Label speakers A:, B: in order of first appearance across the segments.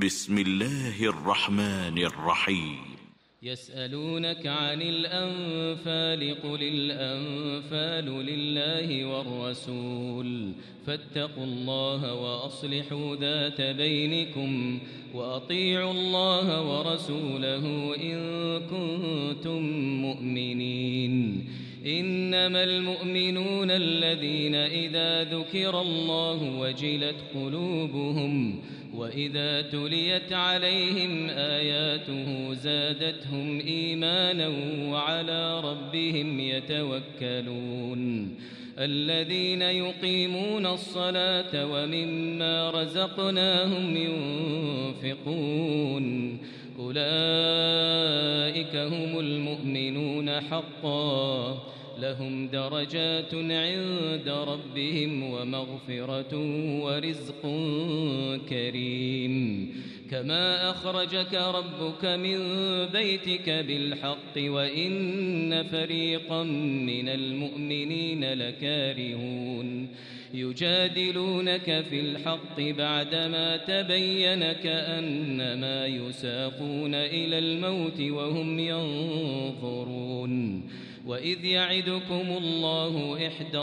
A: بسم الله الرحمن الرحيم.
B: يسألونك عن الأنفال قل الأنفال لله والرسول فاتقوا الله وأصلحوا ذات بينكم وأطيعوا الله ورسوله إن كنتم مؤمنين. إنما المؤمنون الذين إذا ذكر الله وجلت قلوبهم وإذا تليت عليهم آياته زادتهم إيمانا وعلى ربهم يتوكلون. الذين يقيمون الصلاة ومما رزقناهم ينفقون أولئك هم المؤمنون حقا لهم درجات عند ربهم ومغفرة ورزق كريم. كما أخرجك ربك من بيتك بالحق وإن فريقا من المؤمنين لكارهون يجادلونك في الحق بعدما تبين كأنما يساقون إلى الموت وهم ينظرون. وإذ يعدكم الله إحدى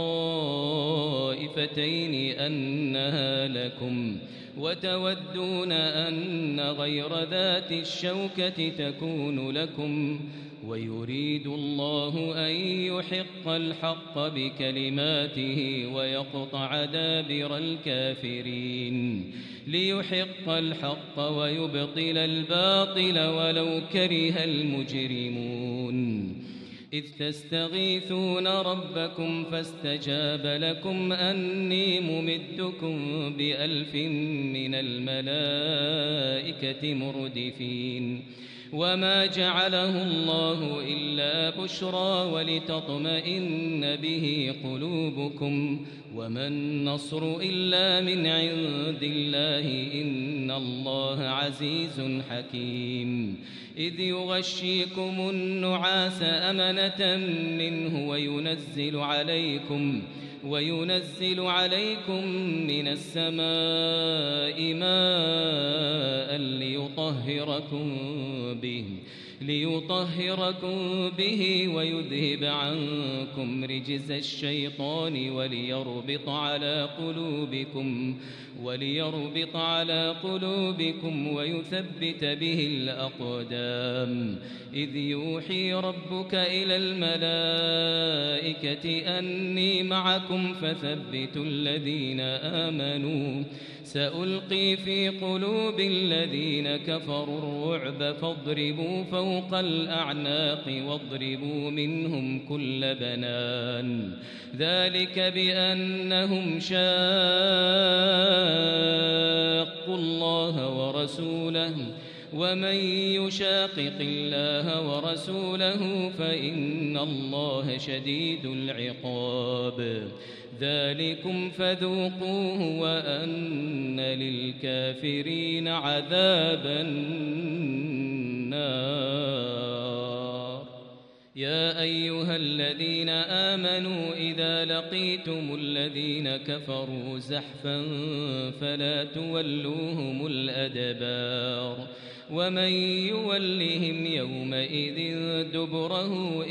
B: الطائفتين أنها لكم وتودون أن غير ذات الشوكة تكون لكم ويريد الله أن يحق الحق بكلماته ويقطع دابر الكافرين ليحق الحق ويبطل الباطل ولو كره المجرمون. إذ تستغيثون ربكم فاستجاب لكم أني ممدكم ب1000 من الملائكة مردفين. وما جعله الله إلا بشرى ولتطمئن به قلوبكم وما النصر إلا من عند الله إن الله عزيز حكيم. إذ يغشيكم النعاس أمنة منه وينزل عليكم من السماء ماء ليطهركم به ويذهب عنكم رجز الشيطان وليربط على قلوبكم ويثبت به الأقدام. إذ يوحي ربك إلى الملائكة أني معكم فثبتوا الذين آمنوا سألقي في قلوب الذين كفروا الرعب فاضربوا فوق الأعناق واضربوا منهم كل بنان. ذلك بأنهم شاقوا الله ورسوله ومن يشاقق الله ورسوله فإن الله شديد العقاب. ذلكم فذوقوه وأن للكافرين عذاب النار. يا أيها الذين آمنوا إذا لقيتم الذين كفروا زحفا فلا تولوهم الأدبار ومن يولهم يومئذ دبره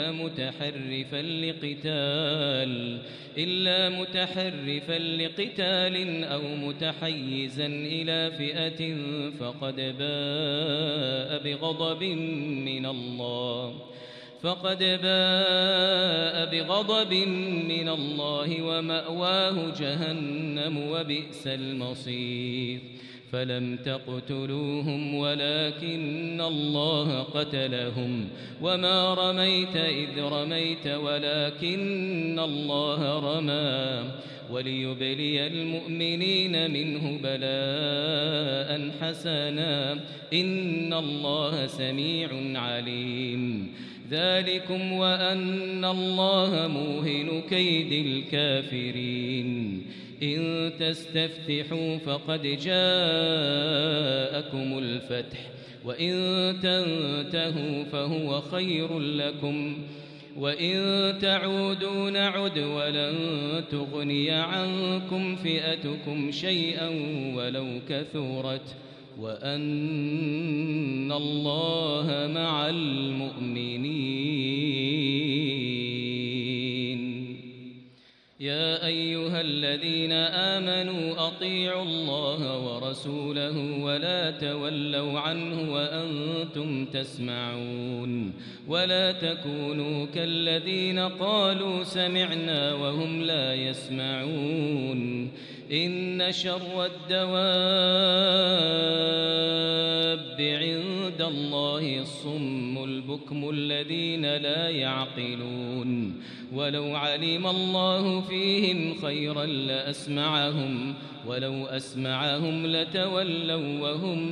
B: إلا متحرفا لقتال أو متحيزا إلى فئة فقد باء بغضب من الله ومأواه جهنم وبئس المصير. فلم تقتلوهم ولكن الله قتلهم وما رميت إذ رميت ولكن الله رمى وليبلي المؤمنين منه بلاء حسنا إن الله سميع عليم. ذلكم وأن الله موهن كيد الكافرين. إن تستفتحوا فقد جاءكم الفتح وإن تنتهوا فهو خير لكم وإن تعودوا نعد ولن تغني عنكم فئتكم شيئا ولو كثرت وأن الله مع المؤمنين. يا أيها الذين آمنوا أطيعوا الله ورسوله ولا تولوا عنه وأنتم تسمعون ولا تكونوا كالذين قالوا سمعنا وهم لا يسمعون. إن شر الدواب عند الله الصم البكم الذين لا يعقلون. ولو علم الله فيهم خيرا لأسمعهم ولو أسمعهم لتولوا وهم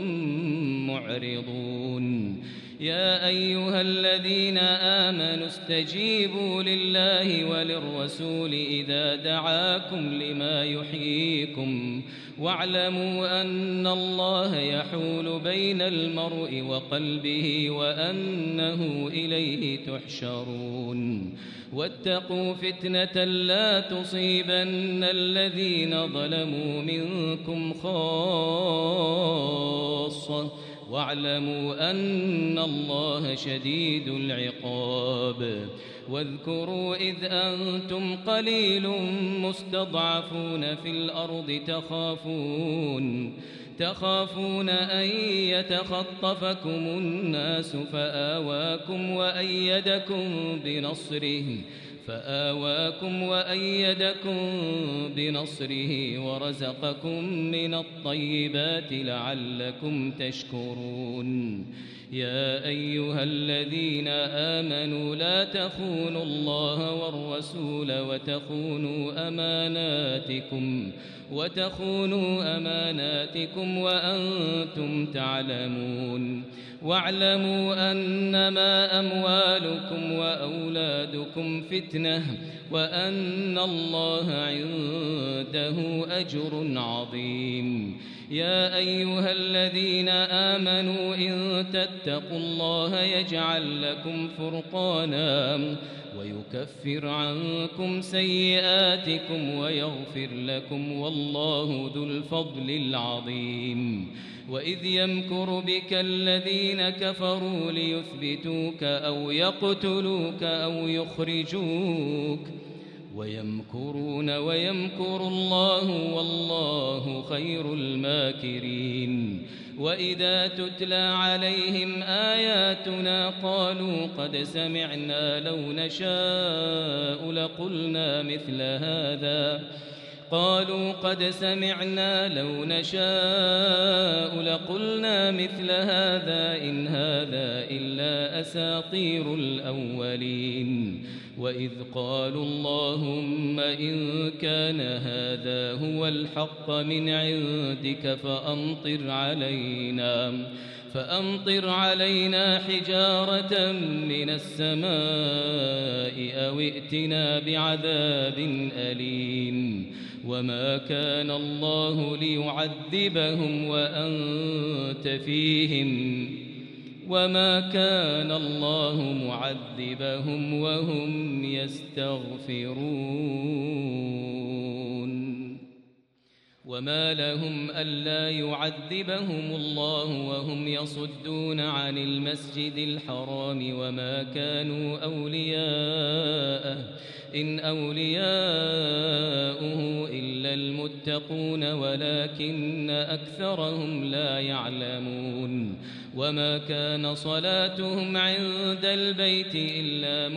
B: معرضون. يا أيها الذين آمنوا استجيبوا لله وللرسول إذا دعاكم لما يحييكم واعلموا أن الله يحول بين المرء وقلبه وأنه إليه تحشرون. واتقوا فتنة لا تصيبن الذين ظلموا منكم خاصة واعلموا أن الله شديد العقاب. واذكروا إذ أنتم قليل مستضعفون في الأرض تخافون أن يتخطفكم الناس فآواكم وأيدكم بنصره ورزقكم من الطيبات لعلكم تشكرون. يا أيها الذين آمنوا لا تخونوا الله والرسول وتخونوا أماناتكم وأنتم تعلمون. واعلموا أنما أموالكم وأولادكم فتنة وأن الله عنده أجر عظيم. يا أيها الذين آمنوا إن تتقوا الله يجعل لكم فرقانا ويكفر عنكم سيئاتكم ويغفر لكم والله ذو الفضل العظيم. وإذ يمكر بك الذين كفروا ليثبتوك أو يقتلوك أو يخرجوك ويمكرون ويمكر الله والله خير الماكرين. وإذا تتلى عليهم آياتنا قالوا قد سمعنا لو نشاء لقلنا مثل هذا إن هذا إلا أساطير الأولين. وإذ قالوا اللهم إن كان هذا هو الحق من عندك فأمطر علينا حجارة من السماء أو ائتنا بعذاب أليم. وما كان الله ليعذبهم وأنت فيهم وما كان الله معذبهم وهم يستغفرون. وما لهم ألا يعذبهم الله وهم يصدون عن المسجد الحرام وما كانوا أولياءه إن أولياؤه إلا المتقون ولكن أكثرهم لا يعلمون. وما كان صلاتهم عند البيت إلا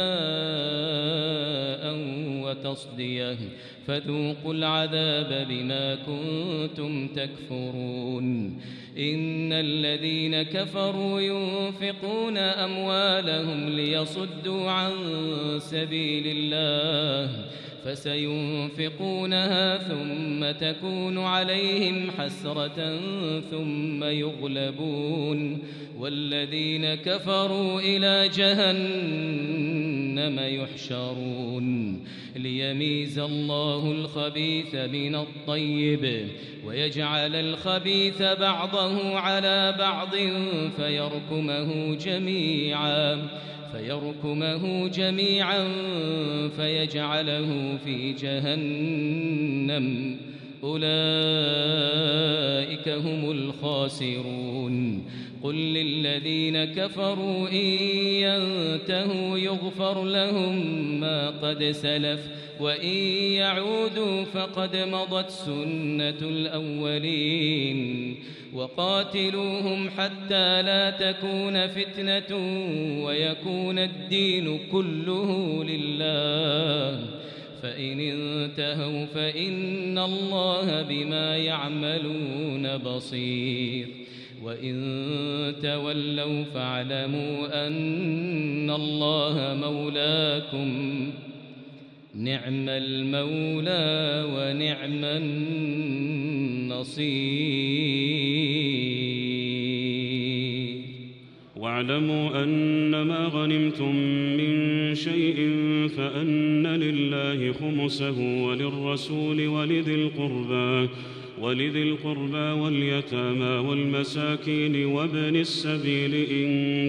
B: مكاء وتصدية فذوقوا العذاب بما كنتم تكفرون. إن الذين كفروا ينفقون أموالهم ليصدوا عن سبيل الله فسينفقونها ثم تكون عليهم حسرة ثم يغلبون والذين كفروا إلى جهنم يحشرون. ليميز الله الخبيث من الطيب ويجعل الخبيث بعضه على بعض فيركمه جميعا فيجعله في جهنم أولئك هم الخاسرون قل للذين كفروا إن ينتهوا يغفر لهم ما قد سلف وإن يعودوا فقد مضت سنة الأولين وقاتلوهم حتى لا تكون فتنة ويكون الدين كله لله فإن انتهوا فإن الله بما يعملون بصير وإن تولوا فاعلموا أن الله مولاكم نعم المولى ونعم النصير
C: واعلموا أنما غنمتم من شيء فأن لله خمسه وللرسول ولذي القربى واليتامى والمساكين وابن السبيل إن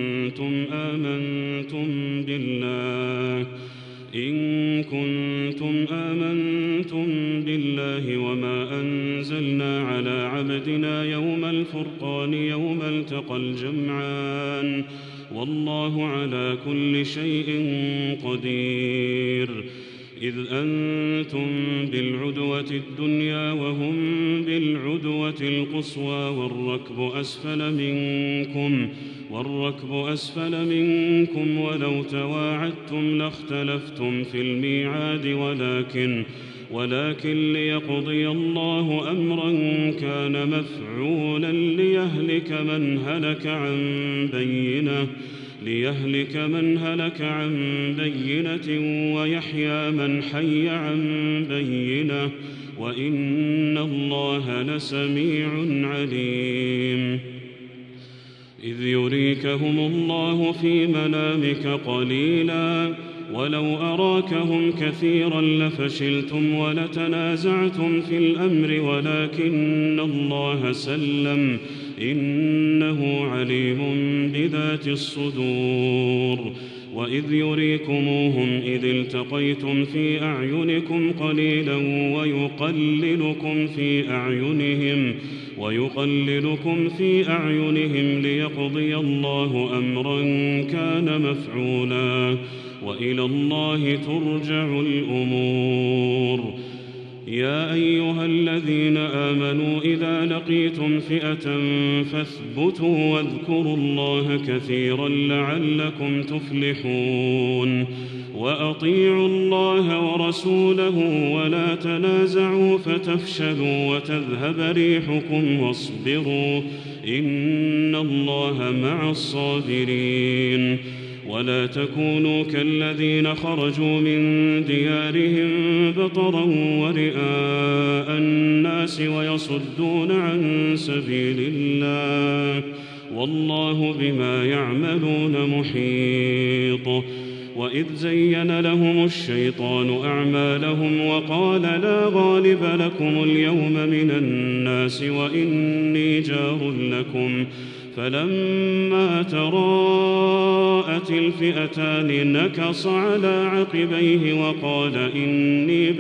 C: كنتم آمنتم بالله وما أنزلنا على عبدنا يوم الفرقان يوم التقى الجمعان والله على كل شيء قدير إذ أنتم بالعدوة الدنيا وهم بالعدوة القصوى والركب أسفل منكم ولو تواعدتم لاختلفتم في الميعاد ولكن ليقضي الله أمرا كان مفعولا ليهلك من هلك عن بينة ويحيى من حي عن بينة وإن الله لسميع عليم إذ يريكهم الله في منامك قليلا ولو أراكهم كثيرا لفشلتم ولتنازعتم في الأمر ولكن الله سلم إنه عليم بذات الصدور وإذ يريكموهم إذ التقيتم في أعينكم قليلا ويقللكم في أعينهم ليقضي الله أمرا كان مفعولا وإلى الله ترجع الأمور يا أيها الذين آمنوا إذا لقيتم فئة فاثبتوا واذكروا الله كثيرا لعلكم تفلحون وأطيعوا الله ورسوله ولا تنازعوا فتفشلوا وتذهب ريحكم واصبروا إن الله مع الصابرين ولا تكونوا كالذين خرجوا من ديارهم بطرا ورئاء الناس ويصدون عن سبيل الله والله بما يعملون محيط وإذ زين لهم الشيطان أعمالهم وقال لا غالب لكم اليوم من الناس وإني جار لكم فلما تراءت الفئتان نكص على عقبيه وقال إني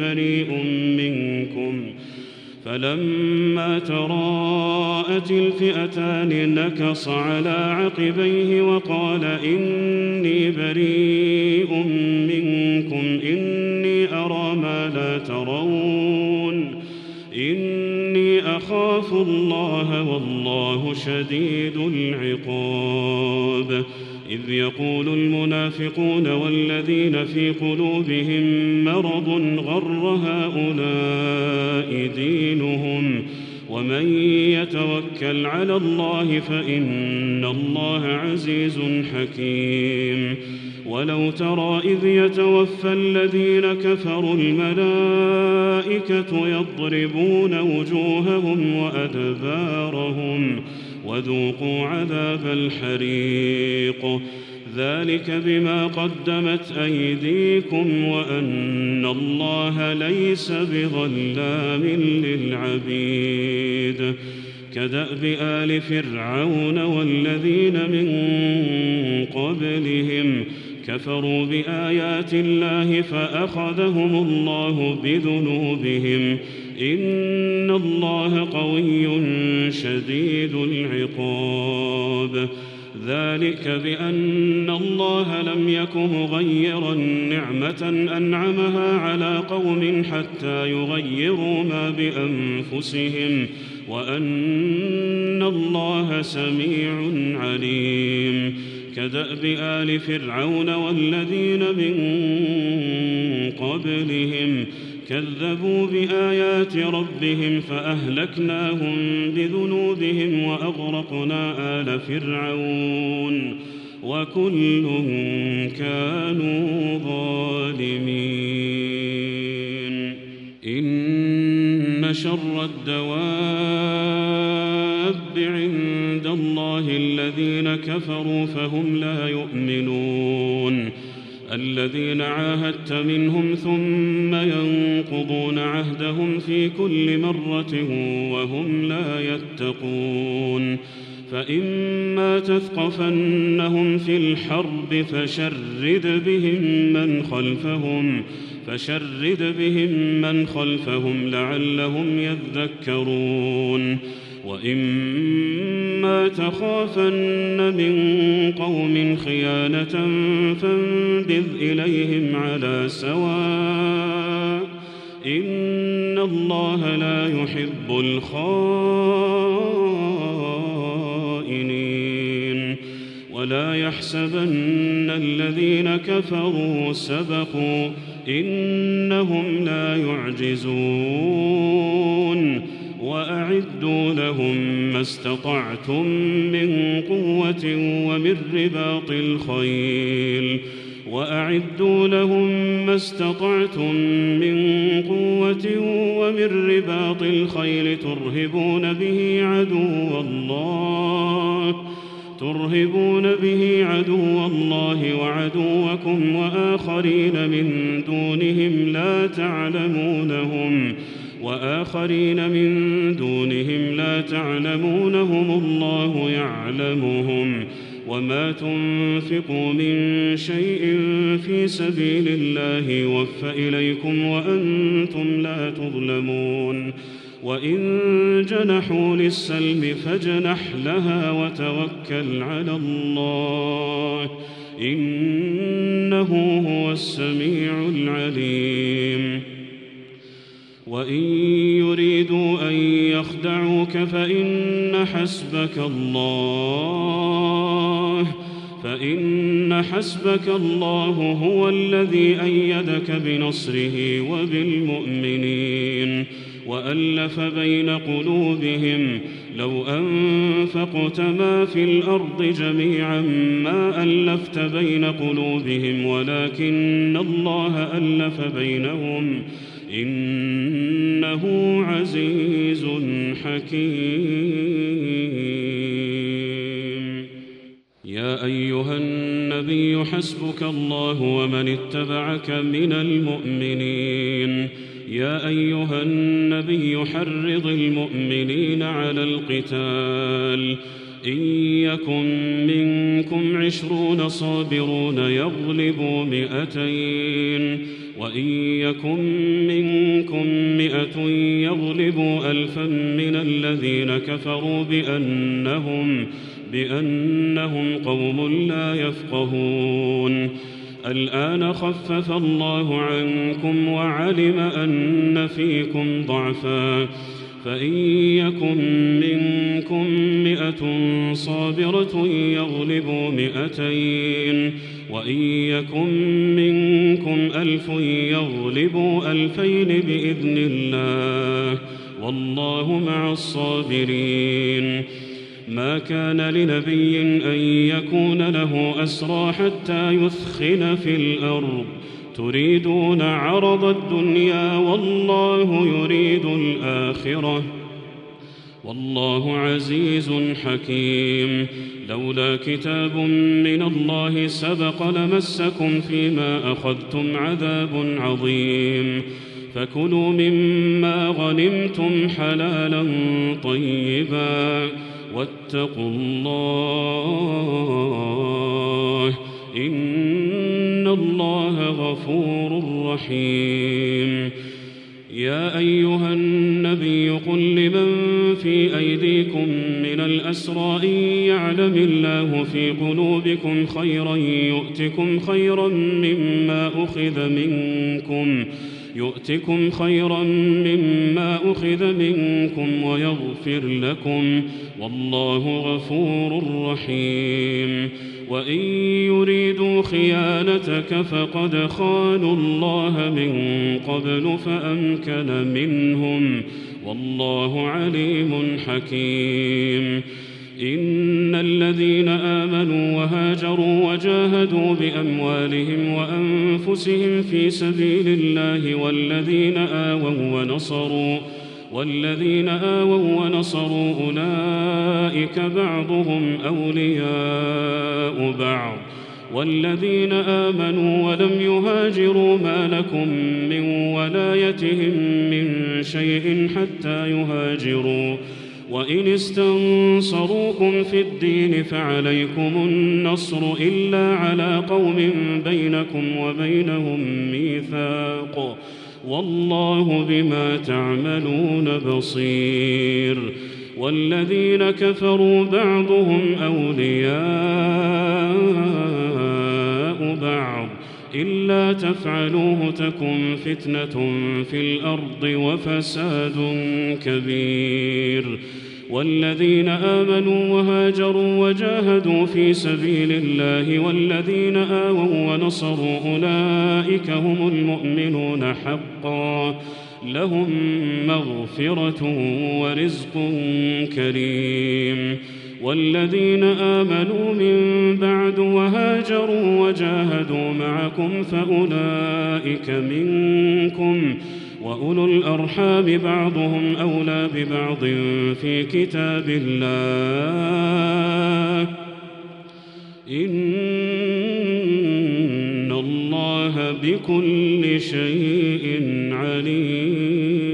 C: بريء منكم إني أرى ما لا ترون إني أخاف الله والله شديد العقاب إذ يقول المنافقون والذين في قلوبهم مرض غر هؤلاء دينهم ومن يتوكل على الله فإن الله عزيز حكيم ولو ترى إذ يتوفى الذين كفروا الملائكة يضربون وجوههم وأدبارهم وذوقوا عذاب الحريق ذلك بما قدمت أيديكم وأن الله ليس بظلام للعبيد كدأب آل فرعون والذين من قبلهم كفروا بآيات الله فأخذهم الله بذنوبهم إن الله قوي شديد العقاب. ذلك بأن الله لم يك مغيرا نعمة أنعمها على قوم حتى يغيروا ما بأنفسهم وأن الله سميع عليم. كدأب آل فرعون والذين من قبلهم كذبوا بآيات ربهم فأهلكناهم بذنوبهم وأغرقنا آل فرعون وكل كانوا ظالمين. إن شر الدواب عند الله الذين كفروا فهم لا يؤمنون. الذين عاهدت منهم ثم ينقضون عهدهم في كل مرة وهم لا يتقون. فإما تثقفنهم في الحرب فشرد بهم من خلفهم لعلهم يذكرون. وإما تخافن من قوم خيانة فانبذ إليهم على سواء إن الله لا يحب الخائنين. ولا يحسبن الذين كفروا سبقوا إنهم لا يعجزون. وأعدوا لهم ما استطعتم من قوة ومن رباط الخيل ترهبون به عدو الله وعدوكم وآخرين من دونهم لا تعلمونهم الله يعلمهم. وما تنفقوا من شيء في سبيل الله يوفى إليكم وأنتم لا تظلمون. وإن جنحوا للسلم فاجنح لها وتوكل على الله إنه هو السميع العليم. وإن يريدوا أن يخدعوك فإن حسبك الله هو الذي أيدك بنصره وبالمؤمنين وألف بين قلوبهم. لو أنفقت ما في الأرض جميعا ما ألفت بين قلوبهم ولكن الله ألف بينهم إنه عزيز حكيم. يا أيها النبي حسبك الله ومن اتبعك من المؤمنين. يا أيها النبي حرض المؤمنين على القتال. إن يكن منكم 20 صابرون يغلبوا 200 وإن يكن منكم 100 يغلبوا 1000 من الذين كفروا بأنهم قوم لا يفقهون. الآن خفف الله عنكم وعلم أن فيكم ضعفا فإن يكن منكم 100 صابرة يغلبوا 200 وإن يكن منكم 1000 يغلبوا 2000 بإذن الله والله مع الصابرين. ما كان لنبي أن يكون له أسرى حتى يثخن في الأرض تريدون عرض الدنيا والله يريد الآخرة والله عزيز حكيم. لولا كتاب من الله سبق لمسكم فيما أخذتم عذاب عظيم. فكلوا مما غنمتم حلالا طيبا واتقوا الله إن الله غفور رحيم. يا أيها الناس الأسرى إن يعلم الله في قلوبكم خيرا يؤتكم خيرا مما أخذ منكم ويغفر لكم والله غفور رحيم وإن يريدوا خيانتك فقد خانوا الله من قبل فأمكن منهم والله عليم حكيم إن الذين آمنوا وهاجروا وجاهدوا بأموالهم وأنفسهم في سبيل الله والذين آووا ونصروا أولئك بعضهم أولياء بعض والذين آمنوا ولم يهاجروا ما لكم من ولايتهم من شيء حتى يهاجروا وإن استنصروكم في الدين فعليكم النصر إلا على قوم بينكم وبينهم ميثاق والله بما تعملون بصير والذين كفروا بعضهم أولياء بعض إلا تفعلوه تكن فتنة في الأرض وفساد كبير والذين آمنوا وهاجروا وجاهدوا في سبيل الله والذين آووا ونصروا أولئك هم المؤمنون حقا لهم مغفرة ورزق كريم والذين آمنوا من بعد وهاجروا وجاهدوا معكم فأولئك منكم وأولو الأرحام بعضهم أولى ببعض في كتاب الله إن الله بكل شيء عليم